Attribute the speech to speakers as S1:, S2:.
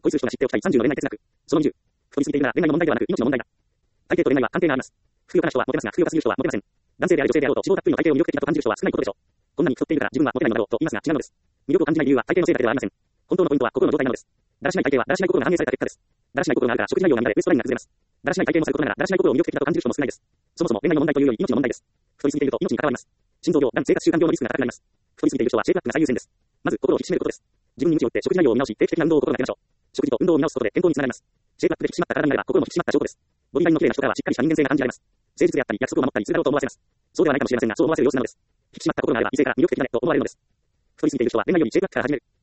S1: 恋する人が知っておきたい30の恋愛哲学。その20。太りすぎているなら恋愛の問題ではなく命の問題だ。体型と恋愛は関係があります。ふくよかな人はモテますが、ふくよかすぎる人はモテません。男性であれ女性であろうと脂肪たっぷりの体型を魅力的だと感じる人は少ないことでしょう。こんなに太っているから自分はモテないのだろうと言いますが違うのです。魅力を感じない理由は体型のせいだけではありません。本当のポイントは心の状態なのです。だらしない体型はだらしない心が反映された結果です。だらしない心があるから食事内容が乱れ、ウエストラインが崩れます。だらしない体型もさることながら、だらしない心を魅力的だと感じる人も少ないです。そもそも恋愛の問題というより命の問題です。太りすぎていると命に関わります。心臓病、がん、生活習慣病のリスクが高くなります。太りすぎている人はシェイプアップが最優先です。まず心を引き締めることです。自分に鞭を打って食事内容を見直し、定期的な運動を心がけましょう。食事と運動を見直すことで健康につながります。シェイプアップで引き締まった体になれば心も引き締まった証拠です。ボディラインの綺麗な人からはしっかりした人間性が感じられます。誠実であったり、約束を守ったりするだろうと思わせます。そうではないかもしれませんが、そう思わせる様子なのです。引き締まった心があれば異性から魅力的だねと思われるのです。太りすぎている人は恋愛よりシェイプアップから始める。